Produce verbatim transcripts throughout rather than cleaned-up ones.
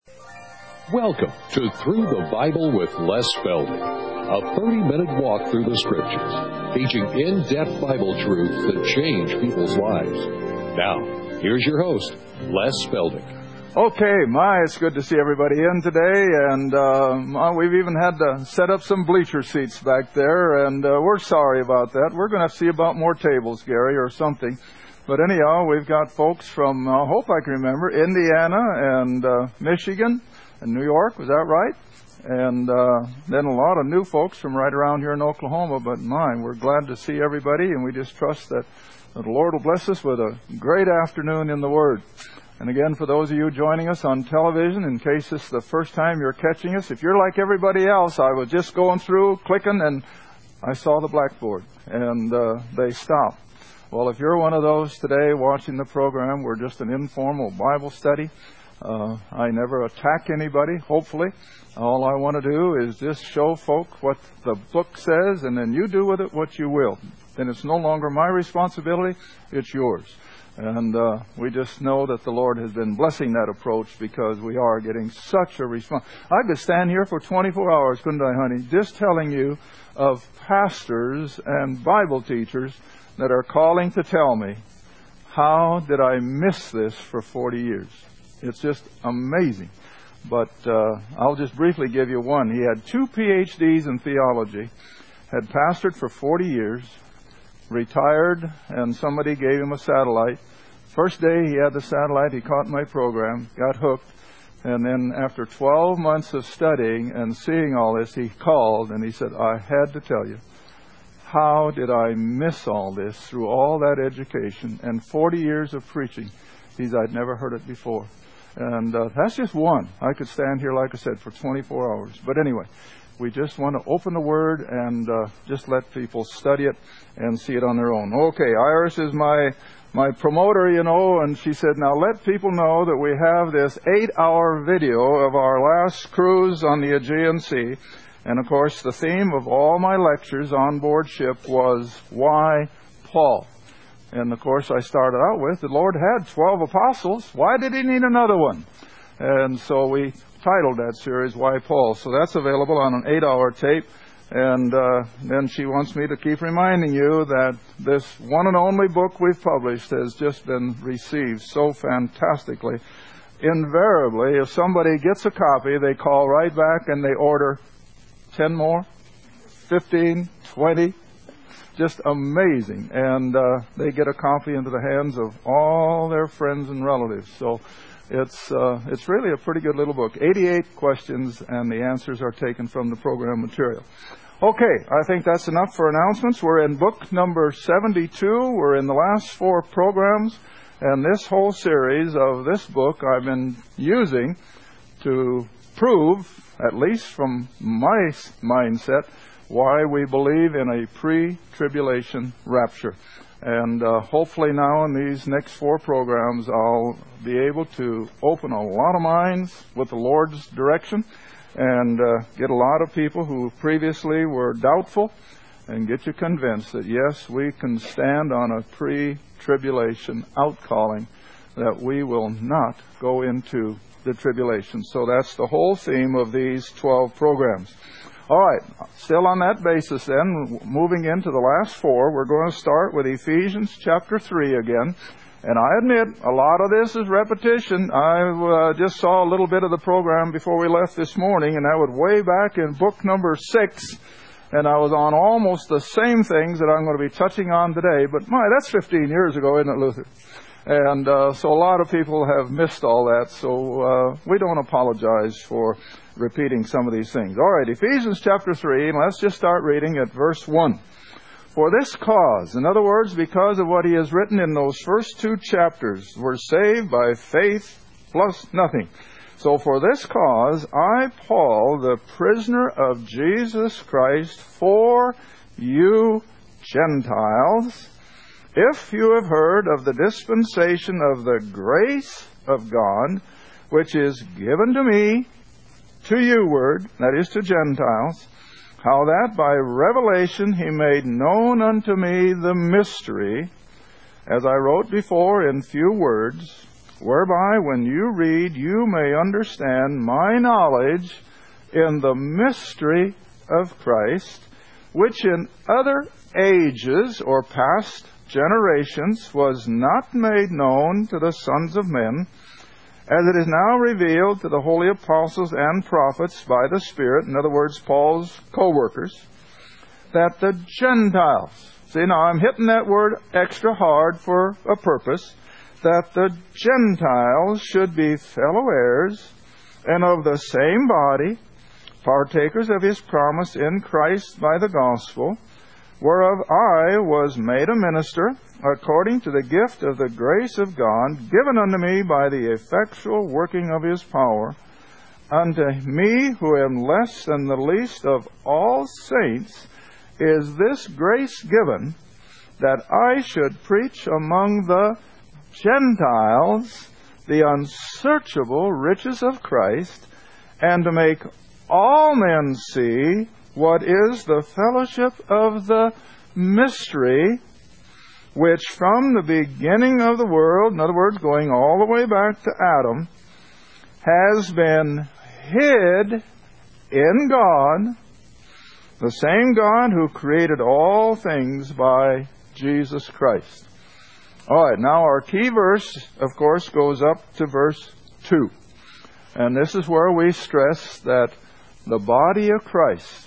Welcome to Through the Bible with Les Spelding, a thirty-minute walk through the Scriptures, teaching in-depth Bible truths that change people's lives. Now, here's your host, Les Spelding. Okay, my, it's good to see everybody in today, and uh, we've even had to set up some bleacher seats back there, and uh, we're sorry about that. We're going to have to see about more tables, Gary, or something. But anyhow, we've got folks from, I uh, hope I can remember, Indiana and uh, Michigan and New York, was that right? And uh, then a lot of new folks from right around here in Oklahoma, but my, we're glad to see everybody, and we just trust that, that the Lord will bless us with a great afternoon in the Word. And again, for those of you joining us on television, in case this is the first time you're catching us, if you're like everybody else, I was just going through, clicking, and I saw the blackboard, and uh, they stopped. Well, if you're one of those today watching the program, we're just an informal Bible study. Uh, I never attack anybody, hopefully. All I want to do is just show folk what the book says, and then you do with it what you will. Then it's no longer my responsibility, it's yours. And uh, we just know that the Lord has been blessing that approach because we are getting such a response. I could stand here for twenty-four hours, couldn't I, honey, just telling you of pastors and Bible teachers that are calling to tell me, how did I miss this for forty years? It's just amazing. But uh, I'll just briefly give you one. He had two P H Ds in theology, had pastored for forty years, retired, and somebody gave him a satellite. First day he had the satellite, he caught my program, got hooked, and then after twelve months of studying and seeing all this, he called and he said, I had to tell you, how did I miss all this through all that education and forty years of preaching? He's, I'd never heard it before. And uh, that's just one. I could stand here, like I said, for twenty-four hours. But anyway, we just want to open the Word and uh, just let people study it and see it on their own. Okay, Iris is my my promoter, you know, and she said, now let people know that we have this eight-hour video of our last cruise on the Aegean Sea. And, of course, the theme of all my lectures on board ship was, why Paul? And, of course, I started out with, the Lord had twelve apostles. Why did he need another one? And so we titled that series, Why Paul? So that's available on an eight-hour tape. And uh, then she wants me to keep reminding you that this one and only book we've published has just been received so fantastically. Invariably, if somebody gets a copy, they call right back and they order ten more, fifteen, twenty. Just amazing. And uh, they get a copy into the hands of all their friends and relatives. So it's uh, it's really a pretty good little book. eighty-eight questions, and the answers are taken from the program material. Okay, I think that's enough for announcements. We're in book number seventy-two. We're in the last four programs. And this whole series of this book I've been using to prove, at least from my mindset, why we believe in a pre-tribulation rapture. And uh, hopefully now in these next four programs, I'll be able to open a lot of minds with the Lord's direction and uh, get a lot of people who previously were doubtful and get you convinced that, yes, we can stand on a pre-tribulation outcalling, that we will not go into the tribulation. So that's the whole theme of these twelve programs. All right, still on that basis then, moving into the last four, we're going to start with Ephesians chapter three again. And I admit, a lot of this is repetition. I uh, just saw a little bit of the program before we left this morning, and I was way back in book number six, and I was on almost the same things that I'm going to be touching on today. But my, that's fifteen years ago, isn't it, Luther? And uh, so a lot of people have missed all that, so uh, we don't apologize for repeating some of these things. All right, Ephesians chapter three, and let's just start reading at verse one. For this cause, in other words, because of what he has written in those first two chapters, we're saved by faith plus nothing. So for this cause, I, Paul, the prisoner of Jesus Christ, for you Gentiles, if you have heard of the dispensation of the grace of God, which is given to me, to you word, that is to Gentiles, how that by revelation he made known unto me the mystery, as I wrote before in few words, whereby when you read you may understand my knowledge in the mystery of Christ, which in other ages or past generations was not made known to the sons of men, as it is now revealed to the holy apostles and prophets by the Spirit," in other words, Paul's co-workers, "that the Gentiles," see, now I'm hitting that word extra hard for a purpose, "that the Gentiles should be fellow heirs and of the same body, partakers of his promise in Christ by the gospel, whereof I was made a minister, according to the gift of the grace of God, given unto me by the effectual working of his power. Unto me, who am less than the least of all saints, is this grace given, that I should preach among the Gentiles the unsearchable riches of Christ, and to make all men see what is the fellowship of the mystery, which from the beginning of the world," in other words, going all the way back to Adam, "has been hid in God, the same God who created all things by Jesus Christ." All right, now our key verse, of course, goes up to verse two. And this is where we stress that the body of Christ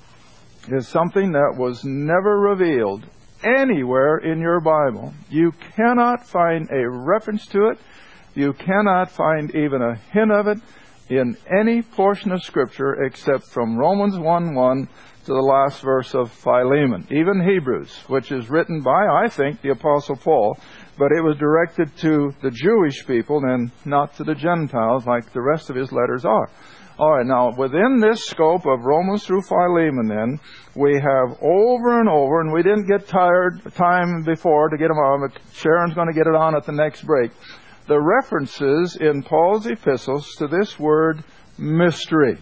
is something that was never revealed anywhere in your Bible. You cannot find a reference to it. You cannot find even a hint of it in any portion of Scripture except from Romans one one to the last verse of Philemon. Even Hebrews, which is written by, I think, the Apostle Paul, but it was directed to the Jewish people and not to the Gentiles like the rest of his letters are. All right, now, within this scope of Romans through Philemon, then, we have over and over, and we didn't get tired time before to get them on, but Sharon's going to get it on at the next break, the references in Paul's epistles to this word mystery.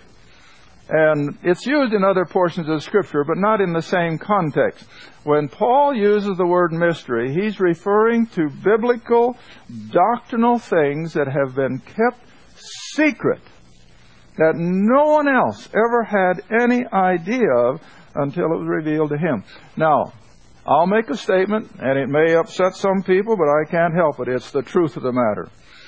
And it's used in other portions of Scripture, but not in the same context. When Paul uses the word mystery, he's referring to biblical, doctrinal things that have been kept secret, that no one else ever had any idea of until it was revealed to him. Now, I'll make a statement, and it may upset some people, but I can't help it. It's the truth of the matter.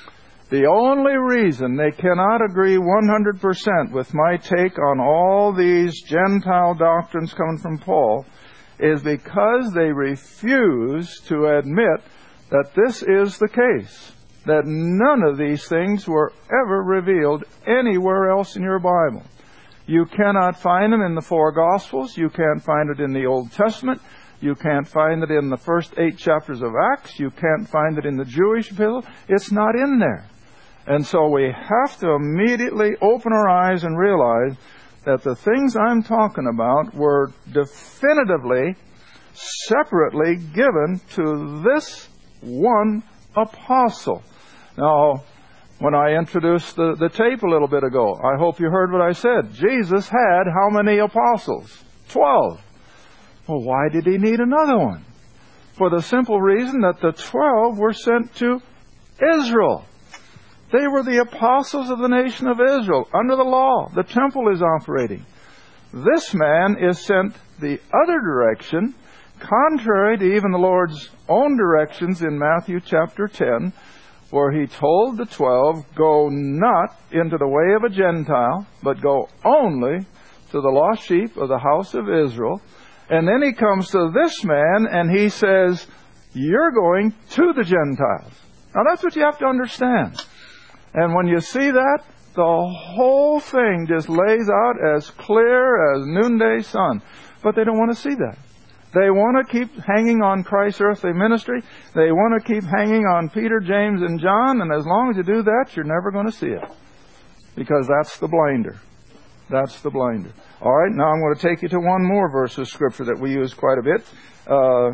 The only reason they cannot agree one hundred percent with my take on all these Gentile doctrines coming from Paul is because they refuse to admit that this is the case, that none of these things were ever revealed anywhere else in your Bible. You cannot find them in the four Gospels. You can't find it in the Old Testament. You can't find it in the first eight chapters of Acts. You can't find it in the Jewish epistle. It's not in there. And so we have to immediately open our eyes and realize that the things I'm talking about were definitively, separately given to this one apostle. Now, when I introduced the, the tape a little bit ago, I hope you heard what I said. Jesus had how many apostles? Twelve. Well, why did he need another one? For the simple reason that the twelve were sent to Israel. They were the apostles of the nation of Israel. Under the law, the temple is operating. This man is sent the other direction, contrary to even the Lord's own directions in Matthew chapter ten, where he told the twelve, "Go not into the way of a Gentile, but go only to the lost sheep of the house of Israel." And then he comes to this man and he says, "You're going to the Gentiles." Now that's what you have to understand. And when you see that, the whole thing just lays out as clear as noonday sun. But they don't want to see that. They want to keep hanging on Christ's earthly ministry. They want to keep hanging on Peter, James, and John. And as long as you do that, you're never going to see it. Because that's the blinder. That's the blinder. All right, now I'm going to take you to one more verse of Scripture that we use quite a bit. Uh,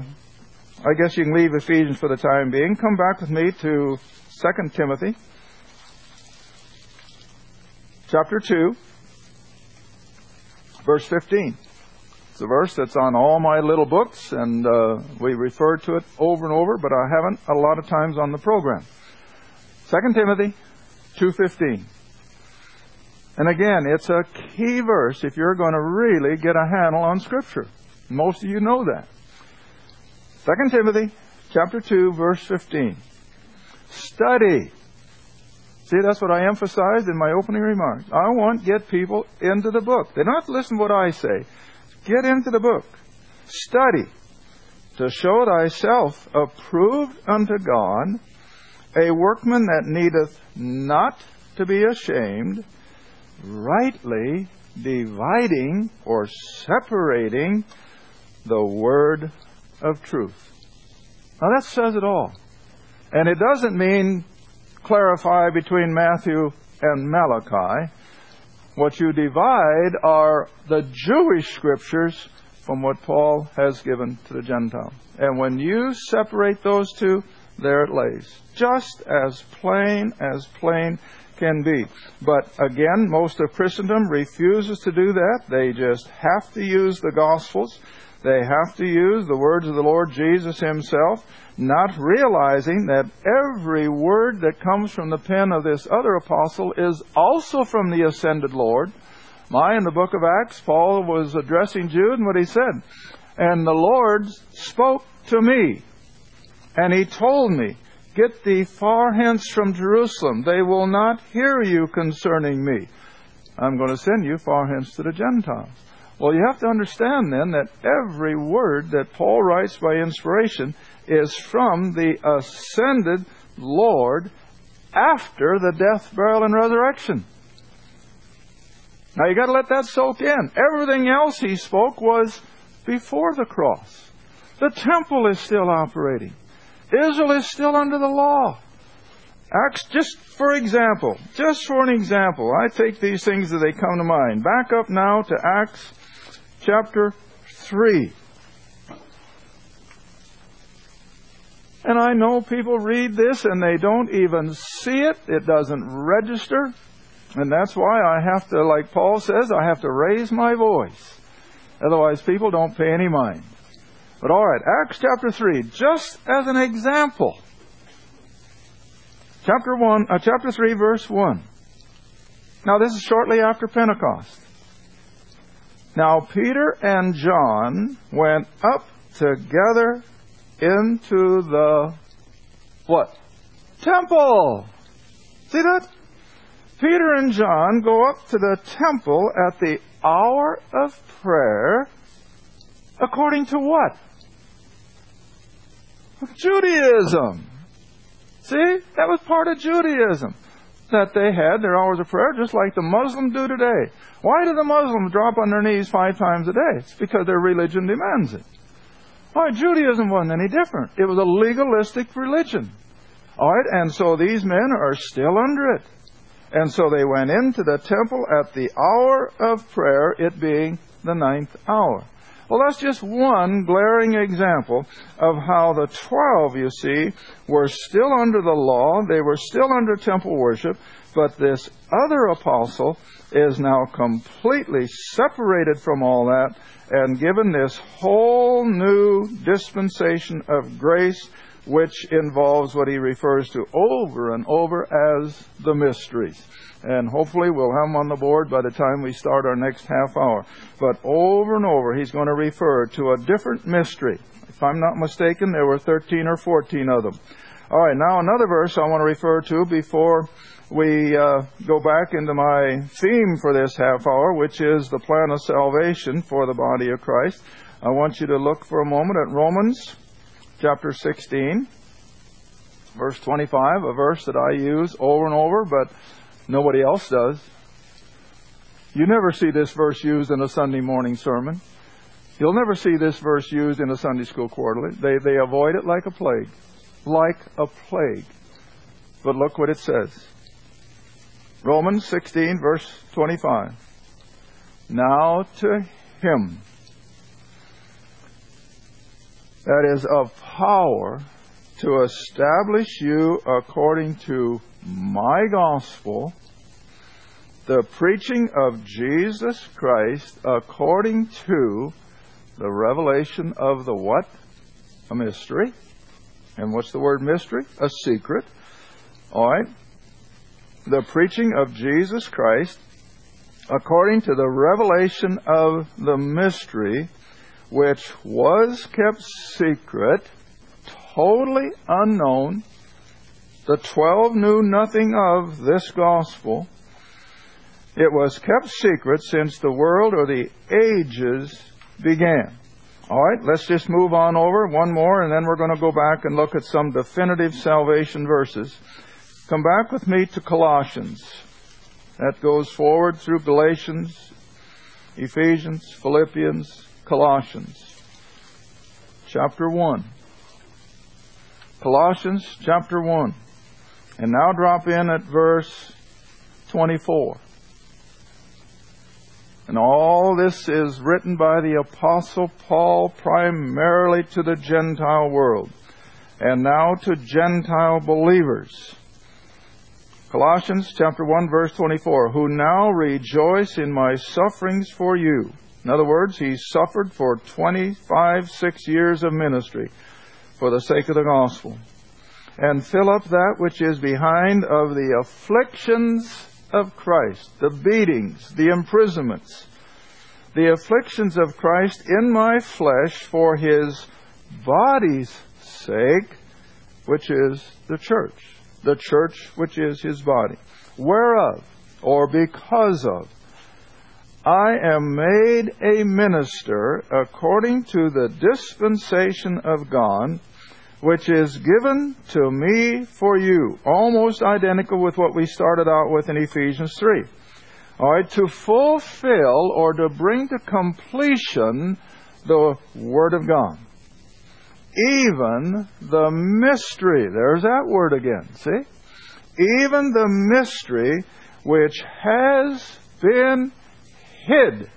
I guess you can leave Ephesians for the time being. Come back with me to Second Timothy. Chapter two, verse fifteen. It's a verse that's on all my little books, and uh, we refer to it over and over, but I haven't a lot of times on the program. Second Timothy two fifteen. And again, it's a key verse if you're going to really get a handle on Scripture. Most of you know that. Second Timothy chapter two, verse fifteen. Study. See, that's what I emphasized in my opening remarks. I want to get people into the book. They don't have to listen to what I say. Get into the book. Study to show thyself approved unto God, a workman that needeth not to be ashamed, rightly dividing or separating the word of truth. Now that says it all. And it doesn't mean clarify between Matthew and Malachi. What you divide are the Jewish Scriptures from what Paul has given to the Gentiles. And when you separate those two, there it lays. Just as plain as plain can be. But again, most of Christendom refuses to do that. They just have to use the Gospels. They have to use the words of the Lord Jesus Himself, not realizing that every word that comes from the pen of this other apostle is also from the ascended Lord. My, in the book of Acts, Paul was addressing Jude, and what he said, and the Lord spoke to me, and He told me, get thee far hence from Jerusalem. They will not hear you concerning me. I'm going to send you far hence to the Gentiles. Well, you have to understand then that every word that Paul writes by inspiration is from the ascended Lord after the death, burial, and resurrection. Now you got to let that soak in. Everything else he spoke was before the cross. The temple is still operating. Israel is still under the law. Acts, just for example, just for an example, I take these things as they come to mind. Back up now to Acts chapter three. And I know people read this and they don't even see it. It doesn't register. And that's why I have to, like Paul says, I have to raise my voice. Otherwise people don't pay any mind. But all right, Acts chapter three, just as an example. Chapter one, uh, chapter three, verse one. Now this is shortly after Pentecost. Now Peter and John went up together into the what? Temple. See that? Peter and John go up to the temple at the hour of prayer. According to what? Judaism. See? That was part of Judaism. That they had their hours of prayer just like the Muslims do today. Why do the Muslims drop on their knees five times a day? It's because their religion demands it. Why, Judaism wasn't any different. It was a legalistic religion. All right, and so these men are still under it. And so they went into the temple at the hour of prayer, it being the ninth hour. Well, that's just one glaring example of how the twelve, you see, were still under the law. They were still under temple worship. But this other apostle is now completely separated from all that and given this whole new dispensation of grace, which involves what he refers to over and over as the mysteries. And hopefully we'll have them on the board by the time we start our next half hour. But over and over he's going to refer to a different mystery. If I'm not mistaken, there were thirteen or fourteen of them. All right, now another verse I want to refer to before we uh, go back into my theme for this half hour, which is the plan of salvation for the body of Christ. I want you to look for a moment at Romans chapter sixteen, verse twenty-five, a verse that I use over and over, but nobody else does. You never see this verse used in a Sunday morning sermon. You'll never see this verse used in a Sunday school quarterly. They, they avoid it like a plague. Like a plague. But look what it says. Romans sixteen, verse twenty-five. Now to Him that is of power to establish you according to my gospel, the preaching of Jesus Christ according to the revelation of the what? A mystery. And what's the word mystery? A secret. All right? The preaching of Jesus Christ according to the revelation of the mystery, which was kept secret, totally unknown. The twelve knew nothing of this gospel. It was kept secret since the world or the ages began. All right, let's just move on over one more, and then we're going to go back and look at some definitive salvation verses. Come back with me to Colossians. That goes forward through Galatians, Ephesians, Philippians, Colossians. Chapter one. Colossians chapter one. And now drop in at verse twenty-four. And all this is written by the Apostle Paul primarily to the Gentile world, and now to Gentile believers. Colossians chapter one verse twenty-four, who now rejoice in my sufferings for you. In other words, he suffered for twenty-five, six years of ministry for the sake of the gospel. And fill up that which is behind of the afflictions of Christ, the beatings, the imprisonments, the afflictions of Christ in my flesh for his body's sake, which is the church. The church which is his body. Whereof, or because of, I am made a minister according to the dispensation of God, which is given to me for you. Almost identical with what we started out with in Ephesians three. All right, to fulfill or to bring to completion the Word of God. Even the mystery, there's that word again, see? Even the mystery which has been hid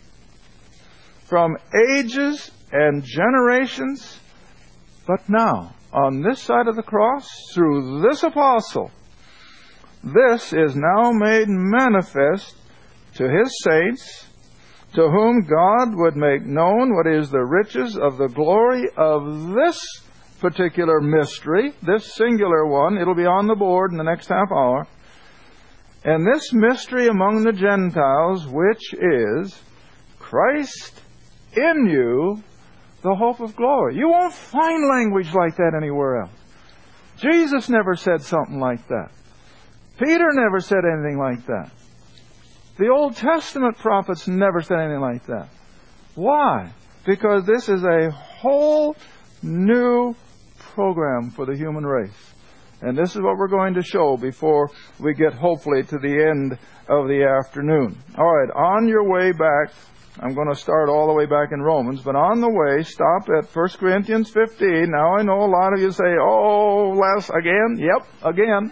from ages and generations, but now, on this side of the cross, through this apostle, this is now made manifest to his saints, to whom God would make known what is the riches of the glory of this particular mystery, this singular one. It'll be on the board in the next half hour. And this mystery among the Gentiles, which is Christ in you, the hope of glory. You won't find language like that anywhere else. Jesus never said something like that. Peter never said anything like that. The Old Testament prophets never said anything like that. Why? Because this is a whole new program for the human race. And this is what we're going to show before we get hopefully to the end of the afternoon. All right, on your way back, I'm going to start all the way back in Romans, but on the way, stop at First Corinthians fifteen. Now I know a lot of you say, oh, Les, again? Yep, again.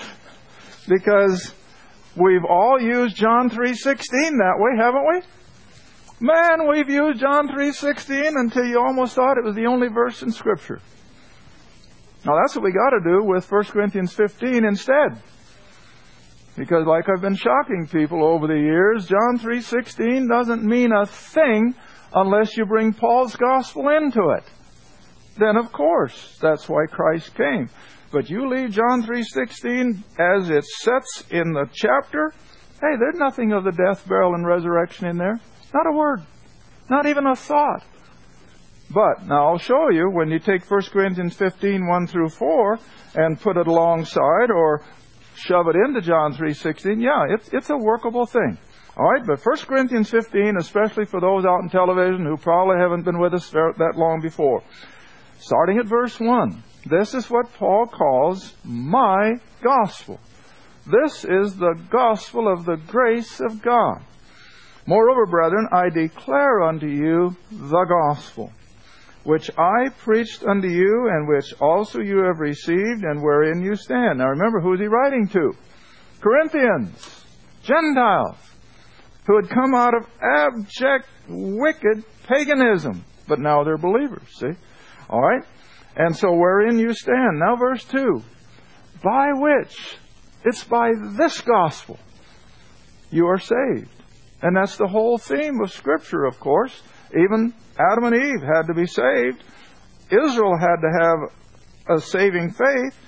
Because we've all used John three sixteen that way, haven't we? Man, we've used John three sixteen until you almost thought it was the only verse in Scripture. Now that's what we got to do with First Corinthians fifteen instead. Because like I've been shocking people over the years, John three sixteen doesn't mean a thing unless you bring Paul's gospel into it. Then of course, that's why Christ came. But you leave John three sixteen as it sets in the chapter, hey, there's nothing of the death, burial, and resurrection in there. Not a word. Not even a thought. But, now I'll show you, when you take First Corinthians fifteen, one through four, and put it alongside, or shove it into John three sixteen, yeah, it's, it's a workable thing. All right, but First Corinthians fifteen, especially for those out in television who probably haven't been with us that long before. Starting at verse one, this is what Paul calls my gospel. This is the gospel of the grace of God. Moreover, brethren, I declare unto you the gospel, which I preached unto you, and which also you have received, and wherein you stand. Now remember, who is he writing to? Corinthians, Gentiles, who had come out of abject, wicked paganism. But now they're believers, see? All right? And so wherein you stand. Now verse two. By which, it's by this gospel, you are saved. And that's the whole theme of Scripture, of course. Even Adam and Eve had to be saved. Israel had to have a saving faith.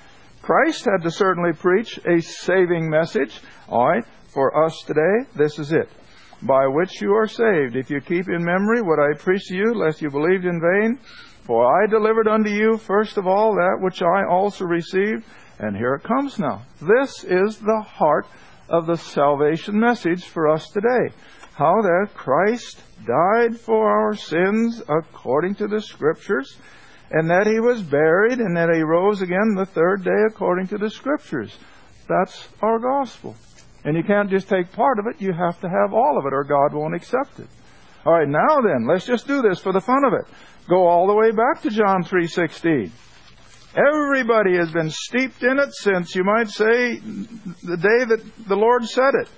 Christ had to certainly preach a saving message. All right, for us today, this is it. By which you are saved, if you keep in memory what I preached to you, lest you believed in vain. For I delivered unto you, first of all, that which I also received. And here it comes now. This is the heart of the salvation message for us today. How that Christ died for our sins according to the Scriptures, and that He was buried, and that He rose again the third day according to the Scriptures. That's our gospel. And you can't just take part of it. You have to have all of it, or God won't accept it. All right, now then, let's just do this for the fun of it. Go all the way back to John three sixteen. Everybody has been steeped in it since, you might say, the day that the Lord said it.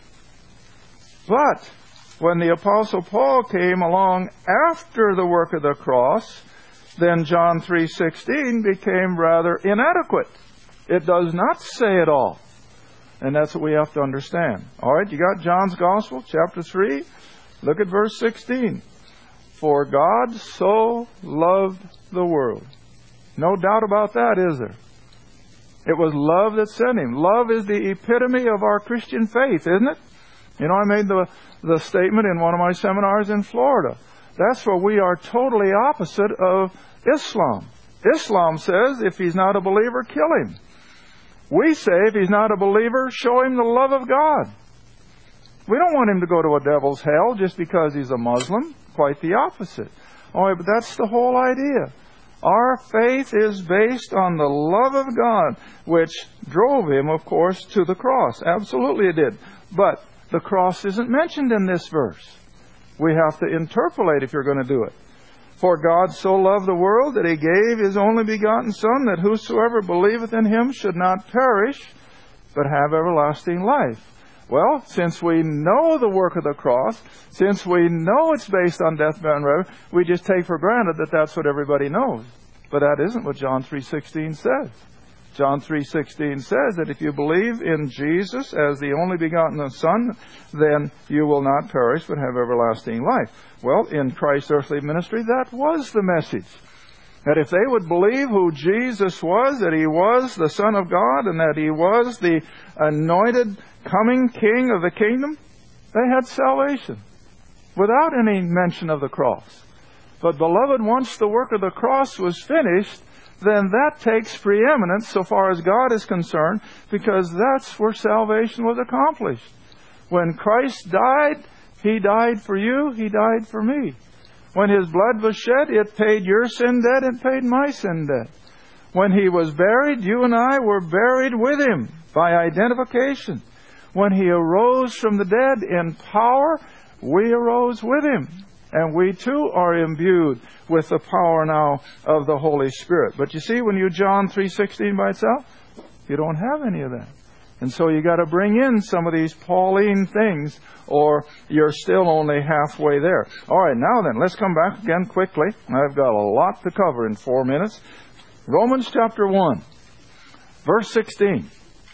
But when the Apostle Paul came along after the work of the cross, then John three sixteen became rather inadequate. It does not say it all. And that's what we have to understand. All right, you got John's Gospel, chapter three. Look at verse sixteen. For God so loved the world. No doubt about that, is there? It was love that sent Him. Love is the epitome of our Christian faith, isn't it? You know, I made the, the statement in one of my seminars in Florida. That's where we are totally opposite of Islam. Islam says, if he's not a believer, kill him. We say, if he's not a believer, show him the love of God. We don't want him to go to a devil's hell just because he's a Muslim. Quite the opposite. All right, but that's the whole idea. Our faith is based on the love of God, which drove Him, of course, to the cross. Absolutely it did. But the cross isn't mentioned in this verse. We have to interpolate if you're going to do it. For God so loved the world that He gave His only begotten Son, that whosoever believeth in Him should not perish, but have everlasting life. Well, since we know the work of the cross, since we know it's based on death, burial, and resurrection, we just take for granted that that's what everybody knows. But that isn't what John three sixteen says. John three sixteen says that if you believe in Jesus as the only begotten Son, then you will not perish but have everlasting life. Well, in Christ's earthly ministry, that was the message. That if they would believe who Jesus was, that He was the Son of God, and that He was the anointed coming King of the kingdom, they had salvation without any mention of the cross. But beloved, once the work of the cross was finished, then that takes preeminence so far as God is concerned, because that's where salvation was accomplished. When Christ died, He died for you, He died for me. When His blood was shed, it paid your sin debt, it paid my sin debt. When He was buried, you and I were buried with Him by identification. When He arose from the dead in power, we arose with Him. And we too are imbued with the power now of the Holy Spirit. But you see, when you John three sixteen by itself, you don't have any of that. And so you got to bring in some of these Pauline things, or you're still only halfway there. All right, now then, let's come back again quickly. I've got a lot to cover in four minutes. Romans chapter one, verse sixteen.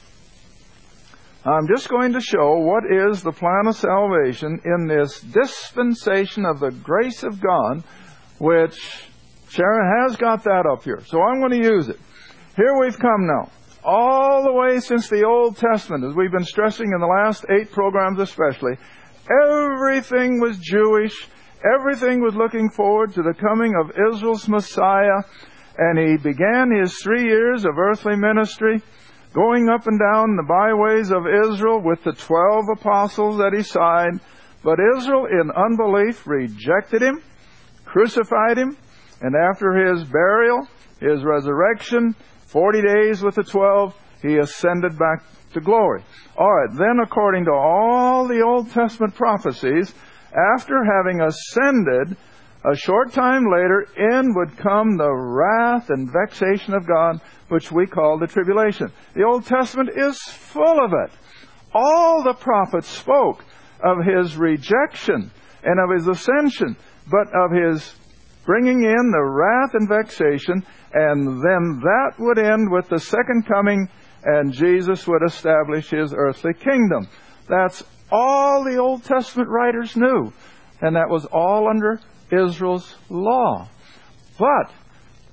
I'm just going to show what is the plan of salvation in this dispensation of the grace of God, which Sharon has got that up here. So I'm going to use it. Here we've come now, all the way since the Old Testament, as we've been stressing in the last eight programs especially. Everything was Jewish. Everything was looking forward to the coming of Israel's Messiah. And He began His three years of earthly ministry, going up and down the byways of Israel with the twelve apostles at His side. But Israel, in unbelief, rejected Him, crucified Him, and after His burial, His resurrection, forty days with the twelve, He ascended back to glory. All right, then according to all the Old Testament prophecies, after having ascended, a short time later, in would come the wrath and vexation of God, which we call the tribulation. The Old Testament is full of it. All the prophets spoke of His rejection and of His ascension, but of His bringing in the wrath and vexation, and then that would end with the second coming, and Jesus would establish His earthly kingdom. That's all the Old Testament writers knew, and that was all under Israel's law. But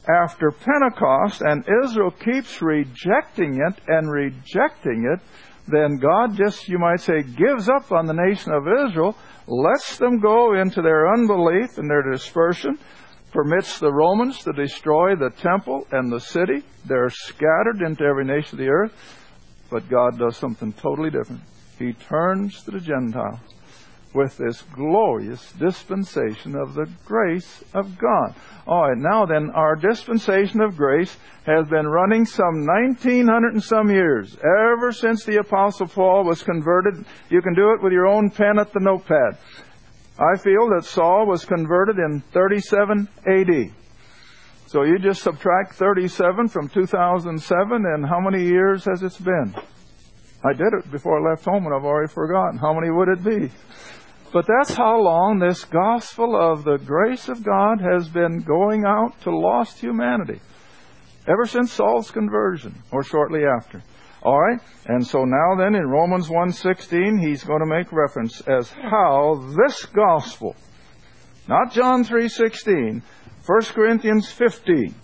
after Pentecost, and Israel keeps rejecting it and rejecting it, then God just, you might say, gives up on the nation of Israel, lets them go into their unbelief and their dispersion, permits the Romans to destroy the temple and the city. They're scattered into every nation of the earth. But God does something totally different. He turns to the Gentiles with this glorious dispensation of the grace of God. All right, now then, our dispensation of grace has been running some nineteen hundred and some years. Ever since the Apostle Paul was converted, you can do it with your own pen at the notepad. I feel that Saul was converted in thirty-seven A D. So you just subtract thirty-seven from two thousand seven, and how many years has it been? I did it before I left home, and I've already forgotten. How many would it be? But that's how long this gospel of the grace of God has been going out to lost humanity. Ever since Saul's conversion, or shortly after. All right? And so now then, in Romans one sixteen, he's going to make reference as how this gospel, not John three sixteen, First Corinthians fifteen.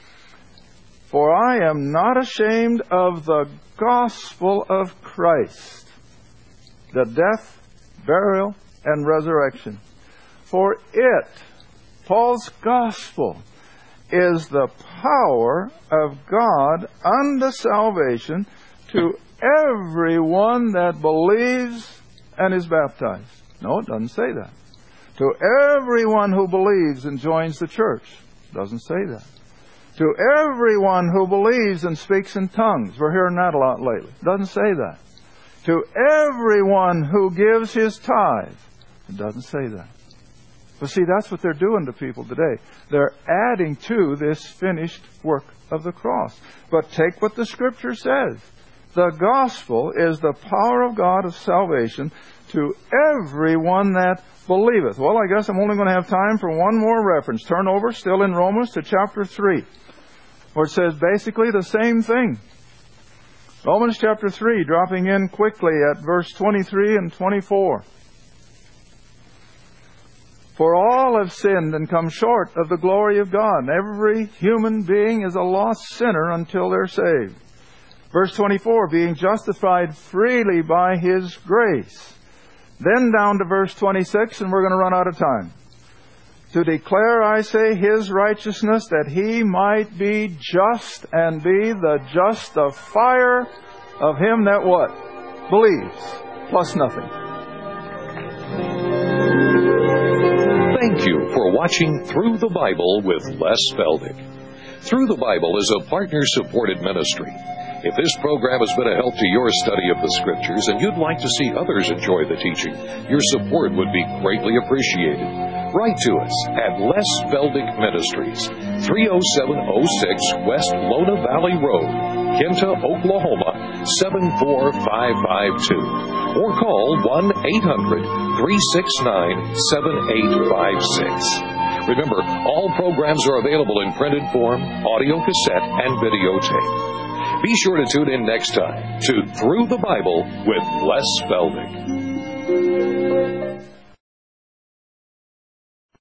For I am not ashamed of the gospel of Christ, the death, burial, and resurrection. For it, Paul's gospel, is the power of God unto salvation to everyone that believes and is baptized. No, it doesn't say that. To everyone who believes and joins the church. It doesn't say that. To everyone who believes and speaks in tongues. We're hearing that a lot lately. It doesn't say that. To everyone who gives his tithe. It doesn't say that. But see, that's what they're doing to people today. They're adding to this finished work of the cross. But take what the Scripture says. The gospel is the power of God of salvation to everyone that believeth. Well, I guess I'm only going to have time for one more reference. Turn over, still in Romans, to chapter three, where it says basically the same thing. Romans chapter three, dropping in quickly at verse twenty-three and twenty-four. For all have sinned and come short of the glory of God. Every human being is a lost sinner until they're saved. Verse twenty-four, being justified freely by His grace. Then down to verse twenty-six, and we're going to run out of time. To declare, I say, His righteousness, that He might be just and be the justifier of him that what? Believes, plus nothing. Thank you for watching Through the Bible with Les Feldick. Through the Bible is a partner-supported ministry. If this program has been a help to your study of the Scriptures and you'd like to see others enjoy the teaching, your support would be greatly appreciated. Write to us at Les Feldick Ministries, three oh seven oh six West Lona Valley Road, Kinta, Oklahoma, seven four five five two. Or call one eight hundred three six nine seven eight five six. Remember, all programs are available in printed form, audio cassette, and videotape. Be sure to tune in next time to Through the Bible with Les Feldick.